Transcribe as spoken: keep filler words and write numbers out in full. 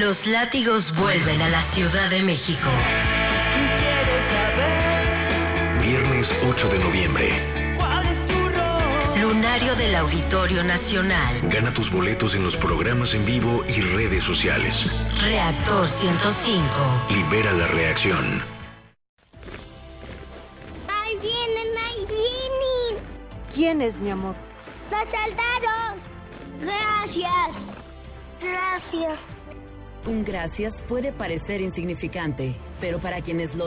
Los látigos vuelven a la Ciudad de México. Quiero saber Viernes ocho de noviembre. cuál es tu rol. Lunario del Auditorio Nacional. Gana tus boletos en los programas en vivo y redes sociales. Reactor ciento cinco. Libera la reacción. ¡Ahí vienen, ahí vienen! ¿Quién es, mi amor? ¡Los soldados! ¡Gracias! Gracias. Un gracias puede parecer insignificante, pero para quienes lo